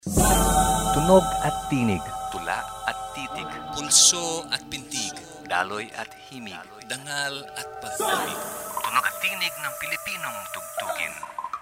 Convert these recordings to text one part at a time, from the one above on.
Tunog at tinig, tula at titig, pulso at pintig, daloy at himig, dangal at pag-ibig. tunog at tinig ng Pilipinong tugtugin.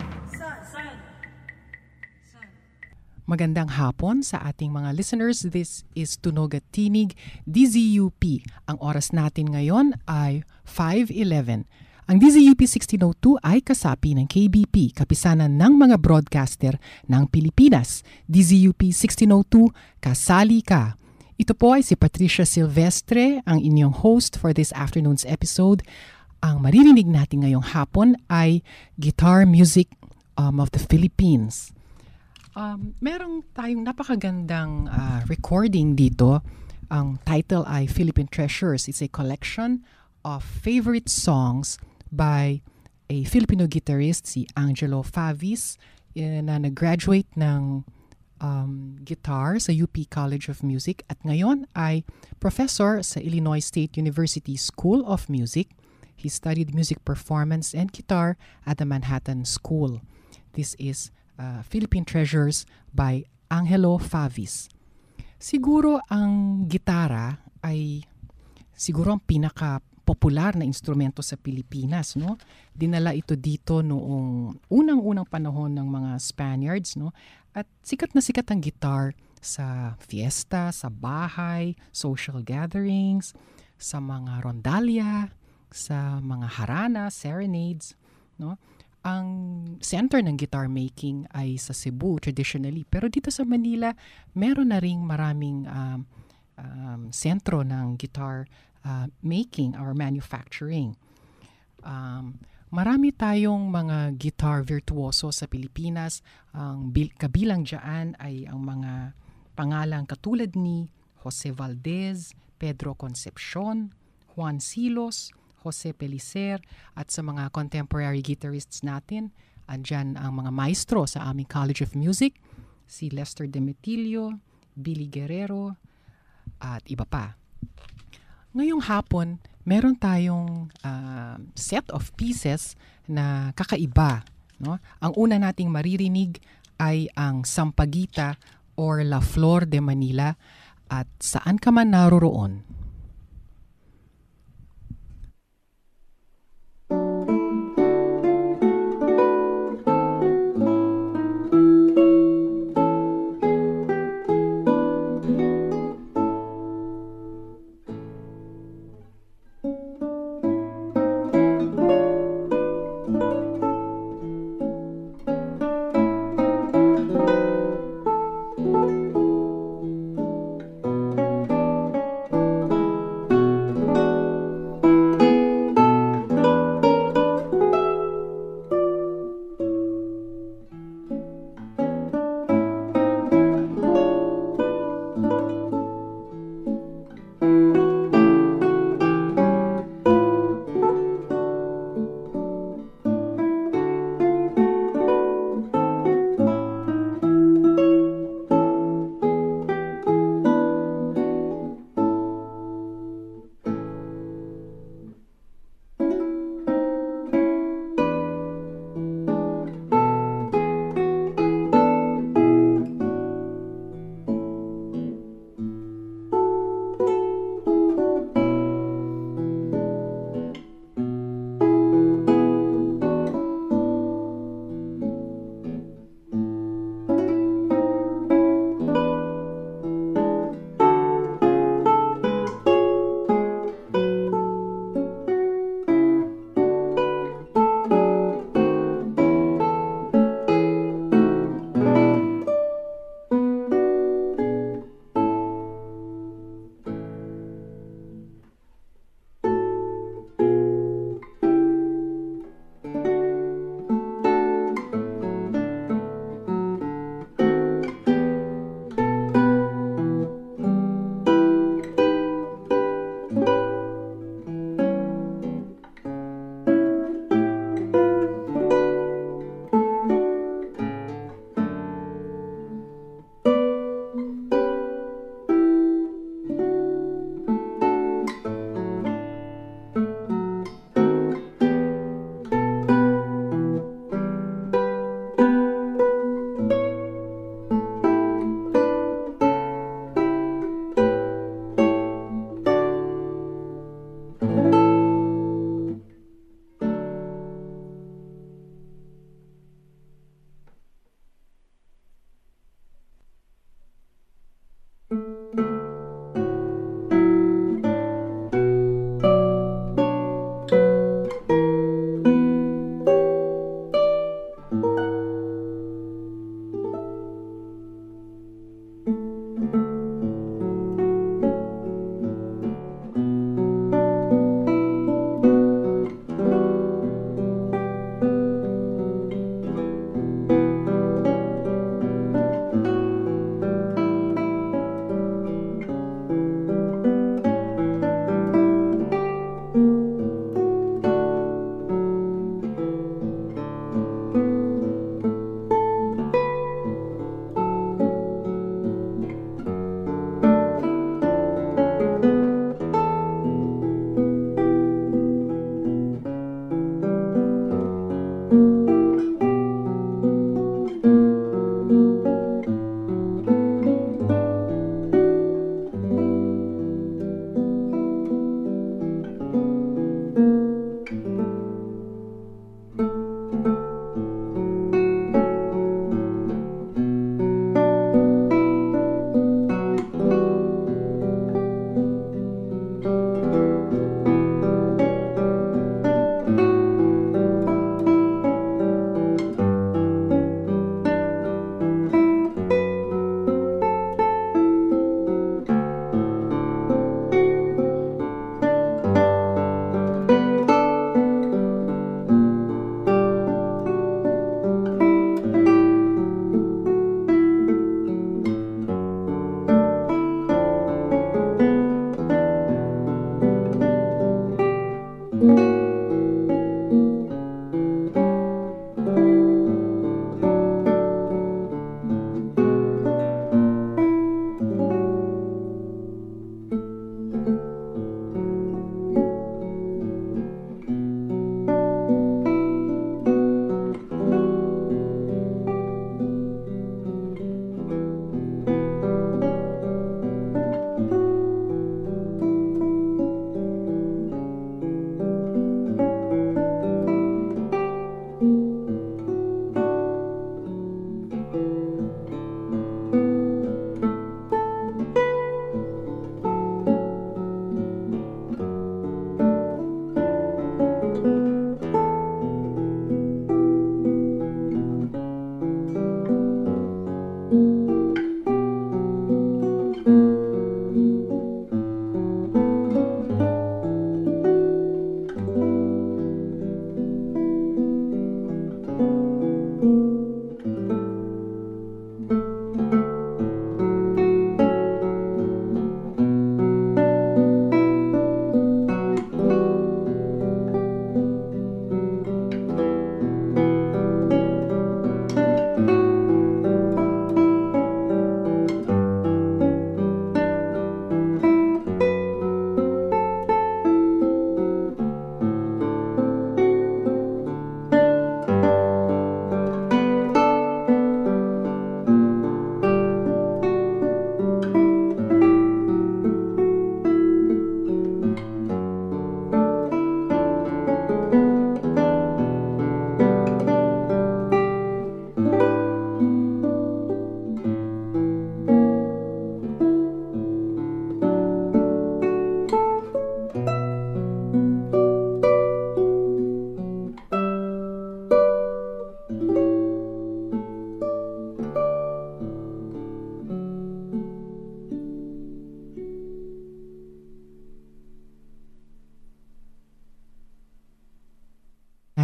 Magandang hapon sa ating mga listeners. This is Tunog at Tinig, DZUP. Ang oras natin ngayon ay 5:11. Ang DZUP 1602 ay kasapi ng KBP, kapisanan ng mga broadcaster ng Pilipinas. DZUP 1602, kasali ka. Ito po ay si Patricia Silvestre, ang inyong host for this afternoon's episode. Ang maririnig natin ngayong hapon ay guitar music of the Philippines. Merong tayong napakagandang recording dito. Ang title ay Philippine Treasures. It's a collection of favorite songs by a Filipino guitarist, si Angelo Favis, na nag-graduate ng guitar sa UP College of Music at ngayon ay professor sa Illinois State University School of Music. He studied music performance and guitar at the Manhattan School. This is Philippine Treasures by Angelo Favis. Siguro ang gitara ay siguro ang pinaka-popular na instrumento sa Pilipinas, no? Dinala ito dito noong unang-unang panahon ng mga Spaniards, no? At sikat na sikat ang guitar sa fiesta, sa bahay, social gatherings, sa mga rondalya, sa mga harana, serenades, no? Ang center ng guitar making ay sa Cebu traditionally. Pero dito sa Manila, meron na ring maraming sentro ng guitar making or manufacturing. Marami tayong mga guitar virtuoso sa Pilipinas. Ang kabilang dyan ay ang mga pangalang katulad ni Jose Valdez, Pedro Concepcion, Juan Silos, Jose Pellicer, at sa mga contemporary guitarists natin, andyan ang mga maestro sa aming College of Music, si Lester Demetilio, Billy Guerrero, at iba pa. Ngayong hapon, meron tayong set of pieces na kakaiba, no? Ang una nating maririnig ay ang Sampaguita or La Flor de Manila, at saan ka man naroroon.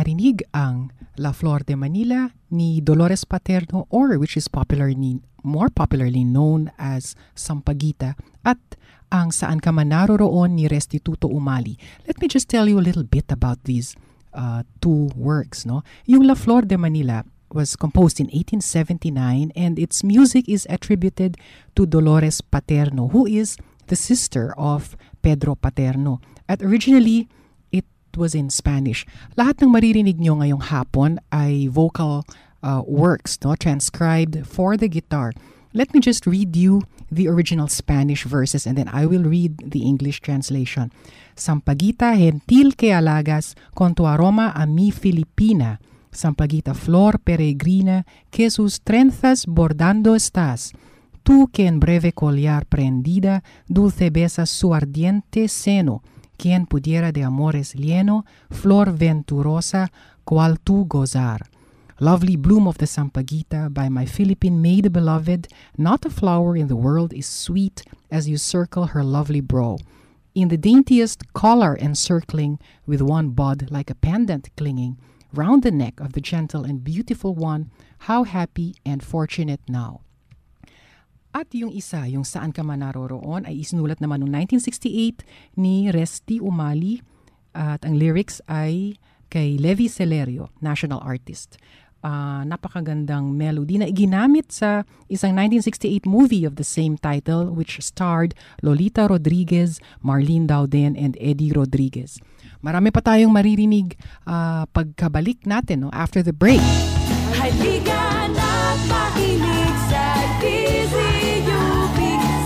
narinig ang La Flor de Manila ni Dolores Paterno, or which is more popularly known as Sampaguita, at ang Saan Ka Man Naroroon ni Restituto Umali. Let me just tell you a little bit about these two works. No? Yung La Flor de Manila was composed in 1879 and its music is attributed to Dolores Paterno, who is the sister of Pedro Paterno. At originally, it was in Spanish. Lahat ng maririnig nyo ngayong hapon ay vocal works, no, transcribed for the guitar. Let me just read you the original Spanish verses and then I will read the English translation. Sampaguita gentil que halagas con tu aroma a mi Filipina. Sampaguita flor peregrina que sus trenzas bordando estás. Tú que en breve collar prendida, dulce besas su ardiente seno, quien pudiera de amores lleno, flor venturosa, cual tú gozar. Lovely bloom of the Sampaguita, by my Philippine maid beloved, not a flower in the world is sweet as you circle her lovely brow. In the daintiest collar encircling, with one bud like a pendant clinging, round the neck of the gentle and beautiful one, how happy and fortunate now. At yung isa, yung Saan Ka Man Naroroon, ay isinulat naman noong 1968 ni Resti Umali at ang lyrics ay kay Levi Celerio, national artist. Napakagandang melody na iginamit sa isang 1968 movie of the same title which starred Lolita Rodriguez, Marlene Dauden, and Eddie Rodriguez. Marami pa tayong maririnig pagkabalik natin, no, after the break. Halika na't makinig sa DZUP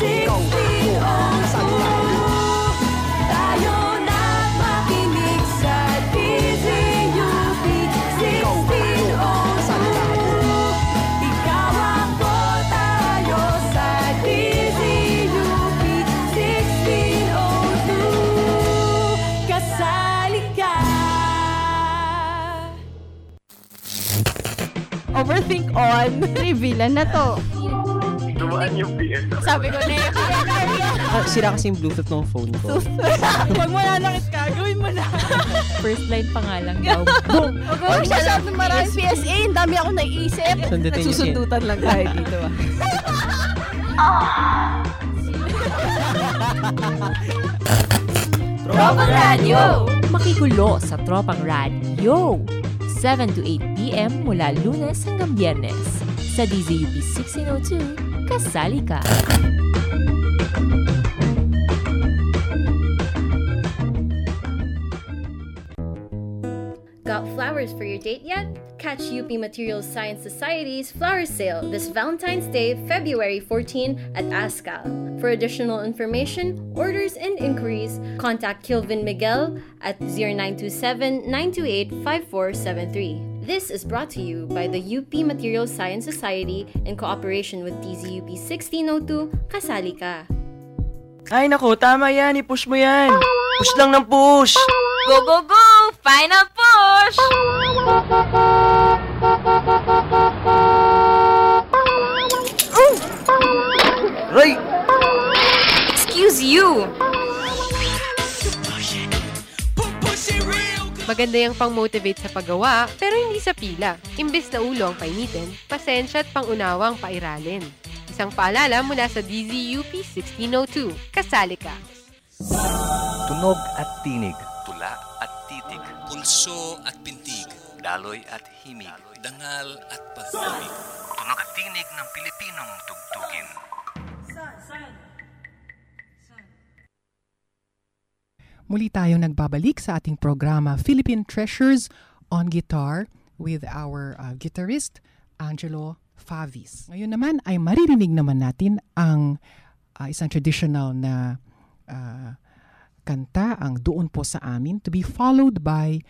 1602. Tayo na't makinig sa DZUP 1602. Ikaw ako tayo sa DZUP 1602. Kasali ka. Overthink on. Revealan na to. Dumaan yung PS. Sabi ko na yun. Sira kasi yung Bluetooth ng phone ko. Pag mananakit ka, gawin mo na. First line pa nga lang daw. Boom! Huwag masyadong maraming PSA. Ang dami ako naiisip. Sundutin niyo siya. Nagsusundutan lang tayo dito. Tropang Radio! Makigulo sa Tropang Radio. 7 to 8 p.m. mula Lunes hanggang Biyernes. Sa DZUP 1602, kasali ka. Got flowers for your date yet? Catch UP Materials Science Society's flower sale this Valentine's Day, February 14 at ASCAL. For additional information, orders, and inquiries, contact Kilvin Miguel at 0927-928-5473. This is brought to you by the UP Materials Science Society in cooperation with DZUP 1602, Kasali Ka. Ay nako, tama yan. I-push mo yan. Push lang ng push. Go, go, go! Final push! Ray! Excuse you! Maganda yung pang-motivate sa paggawa, pero hindi sa pila. Imbes na ulo ang painitin, pasensya at pangunawa ang pairalin. Isang paalala mula sa DZUP 1602. Kasali ka! Tunog at tinig. Tula at titig. Pulso at pintig. Daloy at himig. Dangal at pag-ibig. Tunog at tinig ng Pilipinong tugtugin. Muli tayong nagbabalik sa ating programa Philippine Treasures on Guitar with our guitarist Angelo Favis. Ngayon naman ay maririnig naman natin ang isang traditional na kanta, ang Doon Po Sa Amin, to be followed by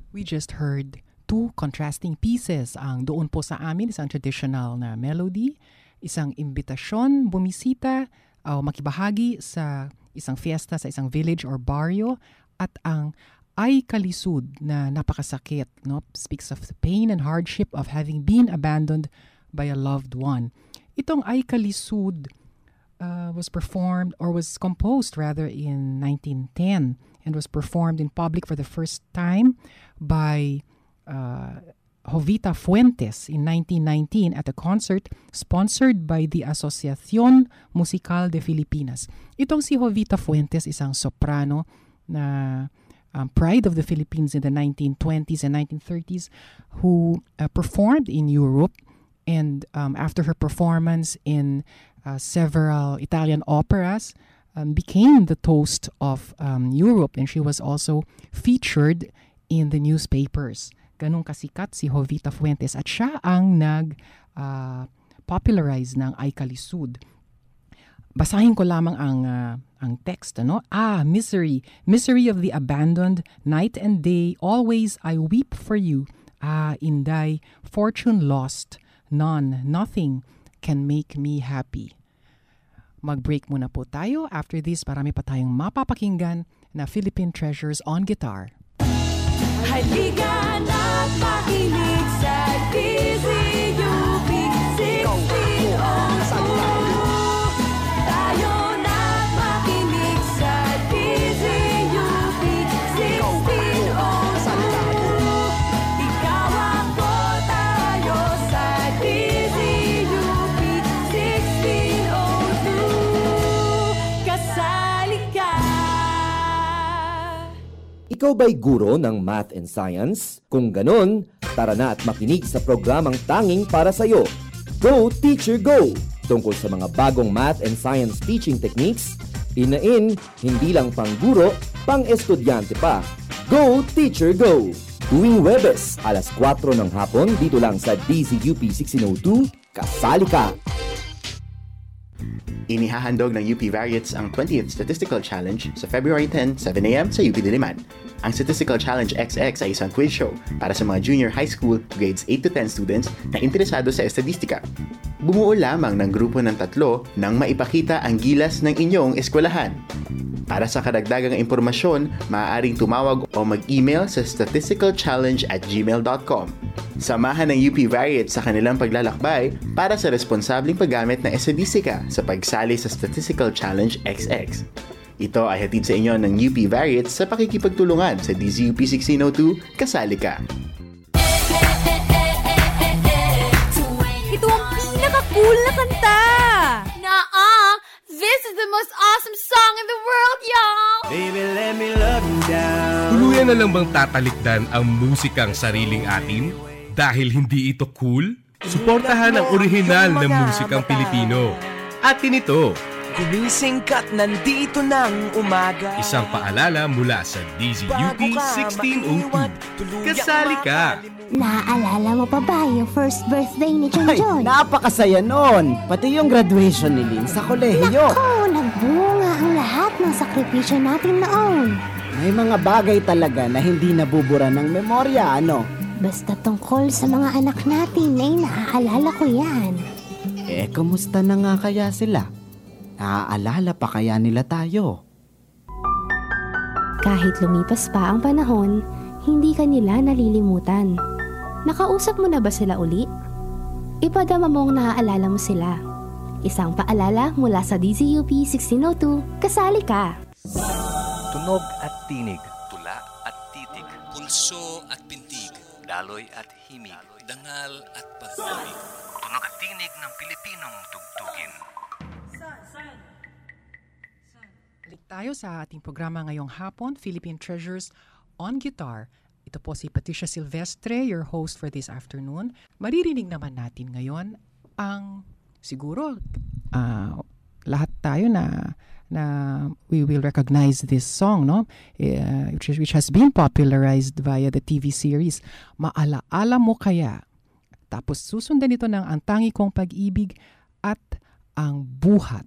We just heard two contrasting pieces. Ang doon po sa amin, isang traditional na melody, isang imbitasyon, bumisita, o makibahagi sa isang fiesta sa isang village or barrio, at ang ay kalisud na napakasakit, no? Speaks of the pain and hardship of having been abandoned by a loved one. Itong ay kalisud was performed or was composed rather in 1910 and was performed in public for the first time by Jovita Fuentes in 1919 at a concert sponsored by the Asociación Musical de Filipinas. Itong si Jovita Fuentes, isang soprano na pride of the Philippines in the 1920s and 1930s who performed in Europe, and after her performance in several Italian operas, became the toast of Europe, and she was also featured in the newspapers. Ganun kasikat si Jovita Fuentes at siya ang nag-popularize ng Ay Kalisud. Basahin ko lamang ang text, ano? Misery, misery of the abandoned, night and day, always I weep for you. Inday, fortune lost, none, nothing can make me happy. Mag-break muna po tayo. After this, marami pa tayong mapapakinggan na Philippine Treasures on guitar. Halika na't makinig sa DZUP 1602. Tayo na't makinig sa DZUP 1602. Ikaw ako, tayo sa DZUP 1602. Kasali ka. Ikaw ba'y guro ng math and science? Kung ganon, tara na at makinig sa programang tanging para sa'yo. Go Teacher Go! Tungkol sa mga bagong math and science teaching techniques, in, hindi lang pang guro, pang estudyante pa. Go Teacher Go! Tuwing Webes, alas 4 ng hapon, dito lang sa DZUP 1602, kasali ka! Inihahandog ng UP Variates ang 20th Statistical Challenge sa February 10, 7 a.m. sa UP Diliman. Ang Statistical Challenge XX ay isang quiz show para sa mga junior high school grades 8 to 10 students na interesado sa estadistika. Bumuo lamang ng grupo ng 3 nang maipakita ang gilas ng inyong eskwelahan. Para sa karagdagang impormasyon, maaaring tumawag o mag-email sa statisticalchallenge@gmail.com. Samahan ng UP Variates sa kanilang paglalakbay para sa responsabling paggamit ng estadistika sa pagsali sa Statistical Challenge XX. Ito ay hatid sa inyo ng UP Variates sa pakikipagtulungan sa DZUP 1602, kasali ka! Ito ang pinaka-cool na kanta! This is the most awesome song in the world, y'all! Baby, let me love you down. Tuluyan na lang bang tatalikdan ang musikang sariling atin? Dahil hindi ito cool? Suportahan ang orihinal na musikang Pilipino. Atin ito. Gumising ka't nandito ng umaga. Isang paalala mula sa DZUP 1602. Kasali ka! Naaalala mo pa ba yung first birthday ni John John? Napakasaya noon! Pati yung graduation ni Lynn sa kolehiyo. Naku, nagbunga ang lahat ng sakripisyo natin noon. May mga bagay talaga na hindi nabubura ng memorya, ano? Basta tungkol sa mga anak natin, naaalala ko yan. Kumusta na nga kaya sila? Naaalala pa kaya nila tayo? Kahit lumipas pa ang panahon, hindi ka nila nalilimutan. Nakausap mo na ba sila uli? Ipadama mong naaalala mo sila. Isang paalala mula sa DZUP 1602, kasali ka! Tunog at tinig. Tula at titig. Pulso at pintig. Daloy at himig. Dangal at pag-ibig. Tunog at tinig ng Pilipinong tugtugin. Balik tayo sa ating programa ngayong hapon, Philippine Treasures on Guitar. Ito po si Patricia Silvestre, your host for this afternoon. Maririnig naman natin ngayon ang siguro lahat tayo na we will recognize this song, no? Which has been popularized via the TV series Maalaala Mo Kaya. Tapos susundan ito ng Ang Tangi Kong Pag-ibig at Ang Buhat.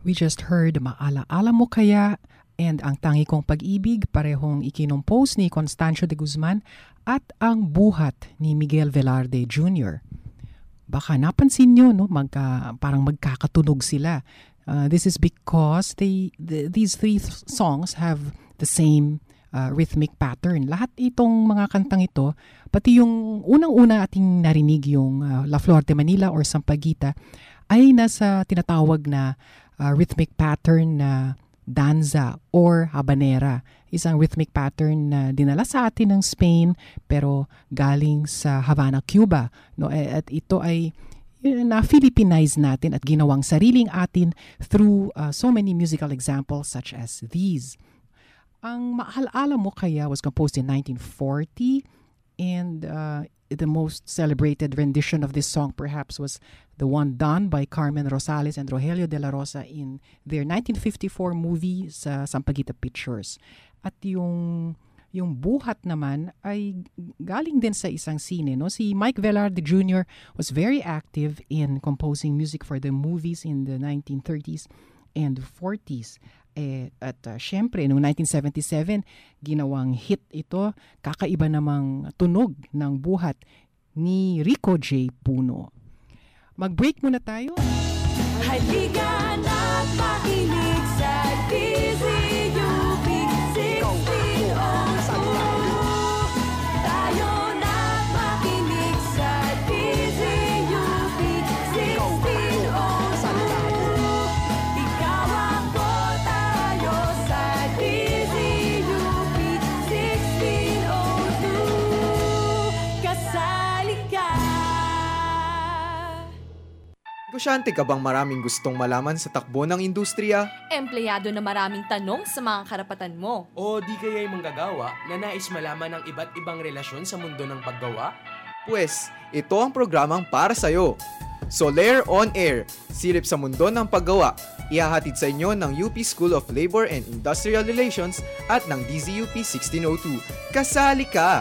We just heard Maalaala Mo Kaya and Ang Tangi Kong Pag-ibig, parehong ikinompose ni Constancio de Guzman, at Ang Buhat ni Miguel Velarde Jr. Baka napansin nyo, no? Parang magkakatunog sila. This is because these three songs have the same rhythmic pattern. Lahat itong mga kantang ito, pati yung unang-una ating narinig, yung La Flor de Manila or Sampaguita, ay nasa tinatawag na rhythmic pattern na danza or habanera. Isang rhythmic pattern na dinala sa atin ng Spain pero galing sa Havana, Cuba. No? At ito ay na-Philippinize natin at ginawang sariling atin through so many musical examples such as these. Ang Maalaala Mo Kaya was composed in 1940 and the most celebrated rendition of this song perhaps was the one done by Carmen Rosales and Rogelio de la Rosa in their 1954 movie sa Sampaguita Pictures. At yung Buhat naman ay galing din sa isang sine. No? Si Mike Velarde Jr. was very active in composing music for the movies in the 1930s and 40s. At syempre, noong 1977, ginawang hit ito, kakaiba namang tunog ng Buhat ni Rico J. Puno. Mag-break muna tayo. Halika na't makinig sa DZUP 1602. Tayo na't makinig sa DZUP 1602. Ikaw ako, tayo sa DZUP 1602. Kasali ka. Negosyante ka bang maraming gustong malaman sa takbo ng industriya? Empleyado na maraming tanong sa mga karapatan mo. O di kaya'y manggagawa na nais malaman ang iba't ibang relasyon sa mundo ng paggawa? Pues, ito ang programang para sa'yo. Soler On Air, silip sa mundo ng paggawa. Ihahatid sa inyo ng UP School of Labor and Industrial Relations at ng DZUP 1602. Kasali ka!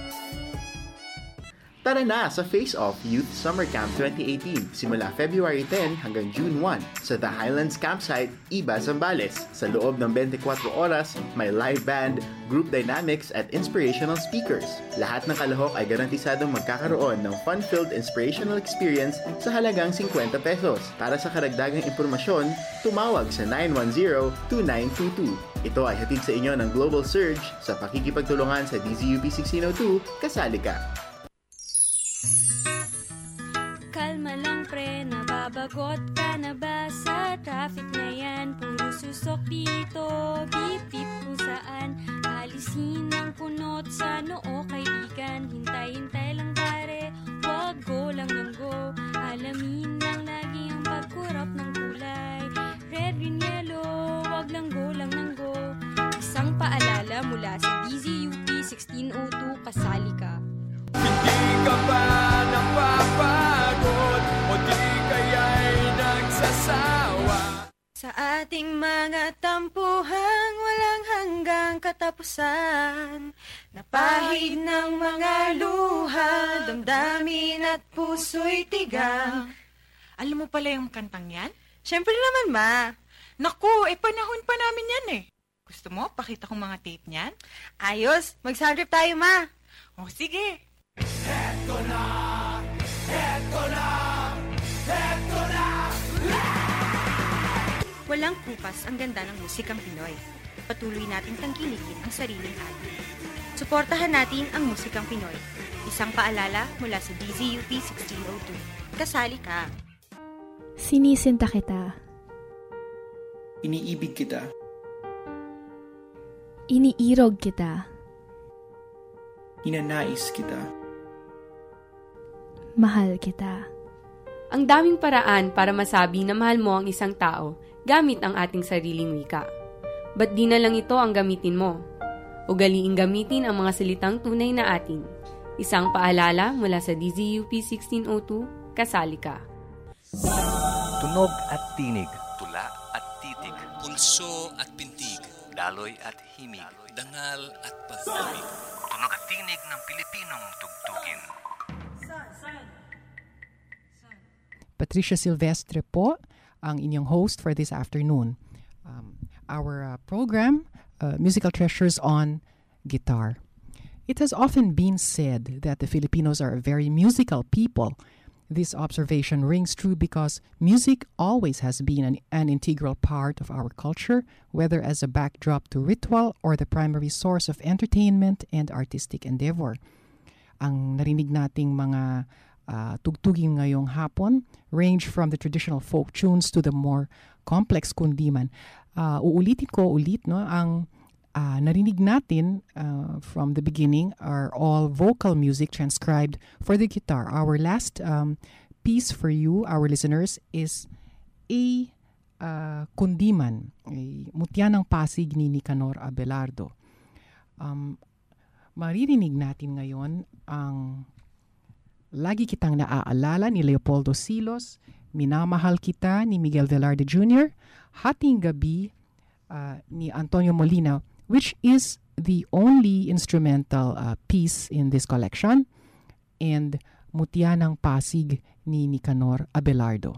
Tara na sa Face Off Youth Summer Camp 2018 simula February 10 hanggang June 1 sa The Highlands Campsite, Iba, Zambales. Sa loob ng 24 oras, may live band, group dynamics at inspirational speakers. Lahat ng kalahok ay garantisadong magkakaroon ng fun-filled inspirational experience sa halagang 50 pesos. Para sa karagdagang impormasyon, tumawag sa 910-2922. Ito ay hatid sa inyo ng Global Surge sa pakikipagtulungan sa DZUP 1602. Kasali ka! Kalma lang pre, nababagot ka na ba sa traffic na yan? Puro susok dito, bip-bip kung saan. Alisin ang kunot sa noo kaibigan. Hintay-hintay lang pare, wag go lang ng go. Alamin lang lagi ang pagkurap ng kulay. Red, green, yellow, wag lang go lang ng go. Isang paalala mula sa DZUP 1602, kasali ka. Hindi ka ba napapagod o di kaya'y nagsasawa? Sa ating mga tampuhan, walang hanggang katapusan. Napahid ng mga luha, damdamin at puso'y tigang. Alam mo pala yung kantang yan? Siyempre naman, ma. Naku, panahon pa namin yan eh. Gusto mo, pakita kong mga tape niyan? Ayos, mag-sound trip tayo, ma. O, sige. Eto na, eto na, eto na. Walang kupas ang ganda ng musikang Pinoy. Patuloy nating tangkilikin ang sariling atin. Suportahan natin ang musikang Pinoy. Isang paalala mula sa DZUP 1602. Kasali ka. Sinisinta kita. Iniibig kita. Iniirog kita. Hinanais kita. Mahal kita. Ang daming paraan para masabi na mahal mo ang isang tao gamit ang ating sariling wika. Ba't di na lang ito ang gamitin mo? Ugaliing gamitin ang mga salitang tunay na atin. Isang paalala mula sa DZUP 1602, kasali ka. Tunog at tinig. Tula at titig. Pulso at pintig. Daloy at himig. Dangal at pag-ibig. Tunog at tinig ng Pilipinong tugtugin. Patricia Silvestre po, ang inyong host for this afternoon. Our program, Musical Treasures on Guitar. It has often been said that the Filipinos are a very musical people. This observation rings true because music always has been an integral part of our culture, whether as a backdrop to ritual or the primary source of entertainment and artistic endeavor. Ang narinig nating mga tugtugin ngayong hapon range from the traditional folk tunes to the more complex kundiman. Uulitin ko ulit, no, ang narinig natin from the beginning are all vocal music transcribed for the guitar. Our last piece for you, our listeners, is a kundiman, a Mutya ng Pasig ni Nicanor Abelardo. Maririnig natin ngayon ang Lagi Kitang Naaalala ni Leopoldo Silos, Minamahal Kita ni Miguel Velarde Jr., Hating Gabi ni Antonio Molina, which is the only instrumental piece in this collection, and Mutya ng Pasig ni Nicanor Abelardo.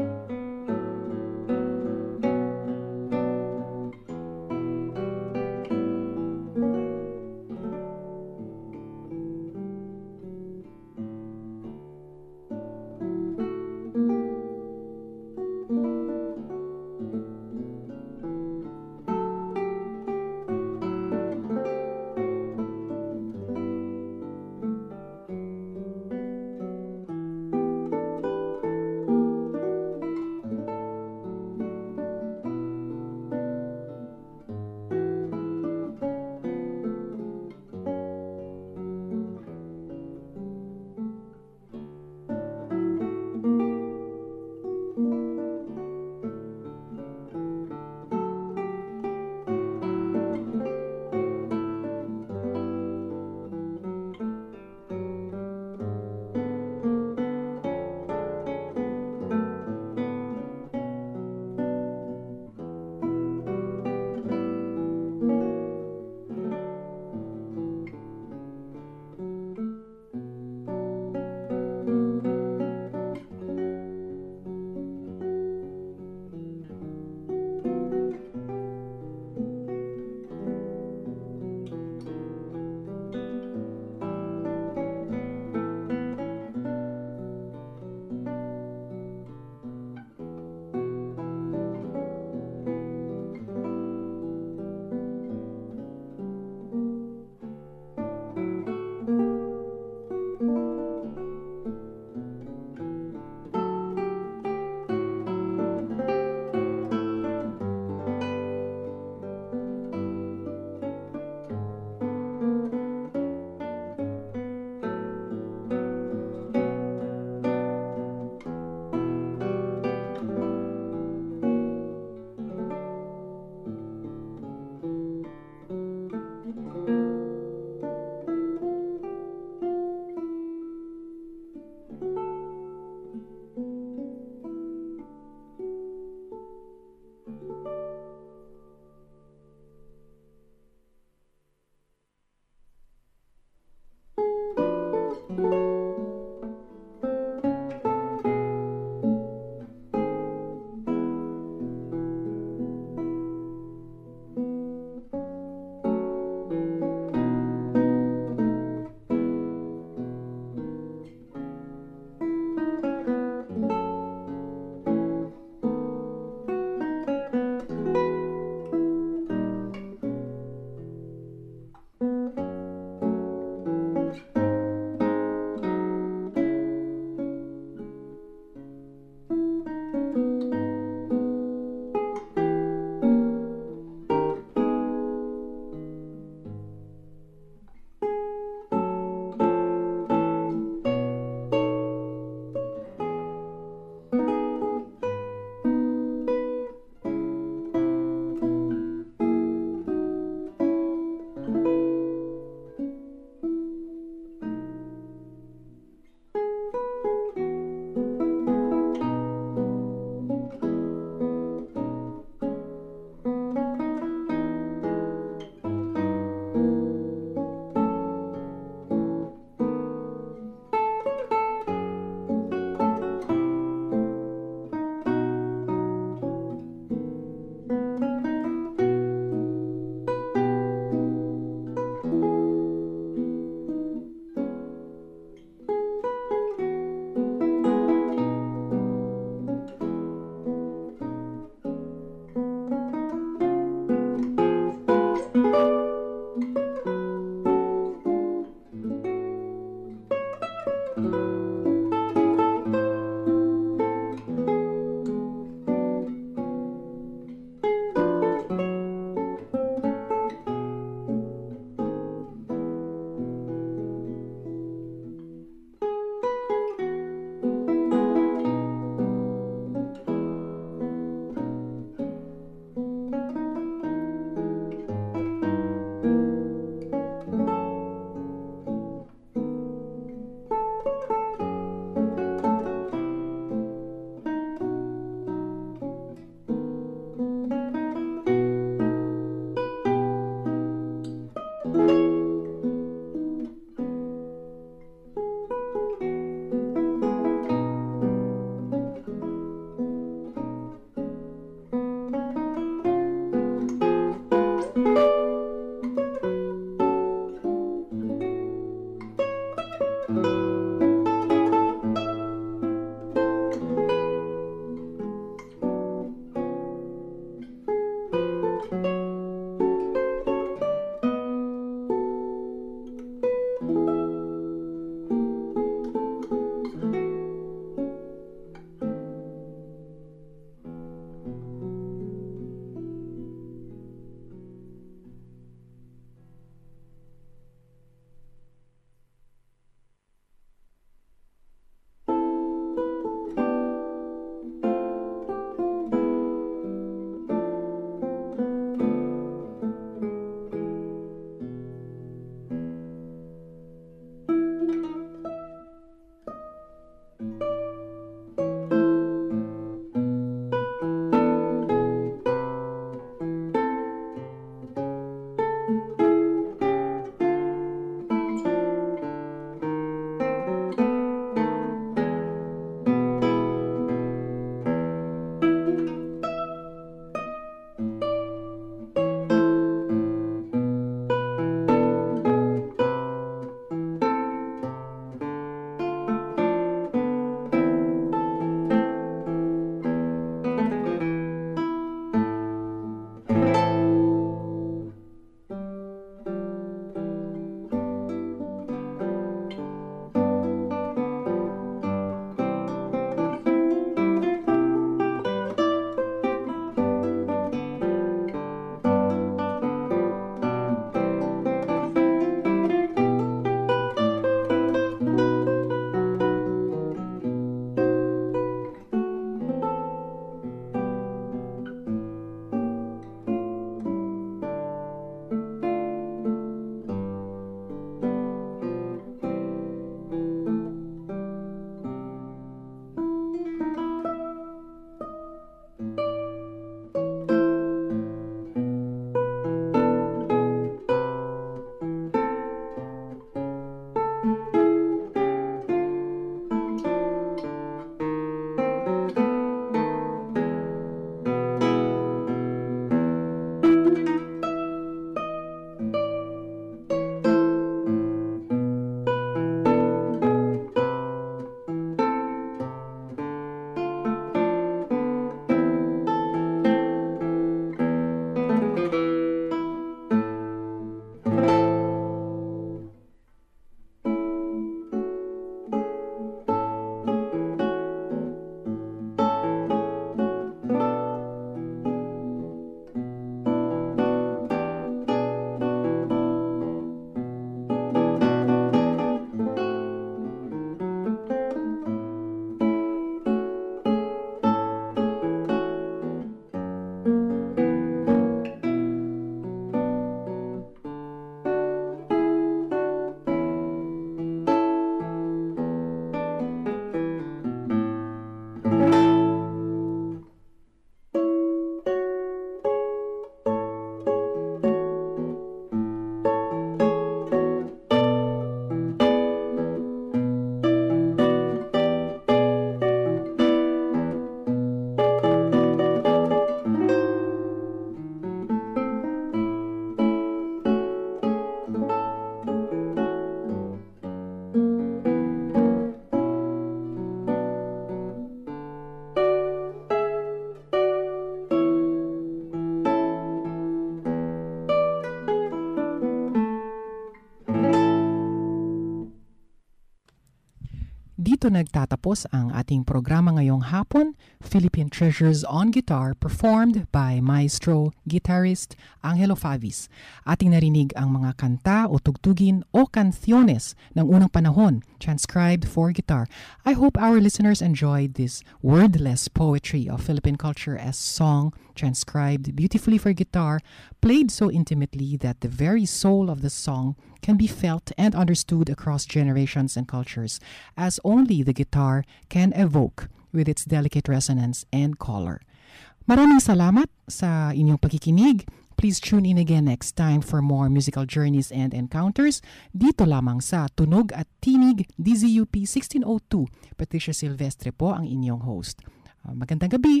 dito nagtatapos ang ating programa ngayong hapon, Philippine Treasures on Guitar, performed by maestro guitarist Angelo Favis. Ating narinig ang mga kanta o tugtugin o canciones ng unang panahon, transcribed for guitar. I hope our listeners enjoyed this wordless poetry of Philippine culture as song, transcribed beautifully for guitar, played so intimately that the very soul of the song can be felt and understood across generations and cultures, as only the guitar can evoke with its delicate resonance and color. Maraming salamat sa inyong pagkikinig. Please tune in again next time for more musical journeys and encounters dito lamang sa Tunog at Tinig DZUP 1602. Patricia Silvestre po ang inyong host. Magandang gabi!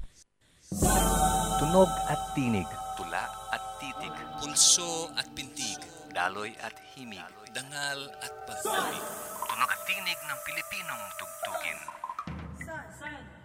Tunog at Tinig. Tula at titig. Pulso at pintig. Daloy at himig. Dangal at pag-ibig. Tunog at Tinig ng Pilipinong tugtugin. San.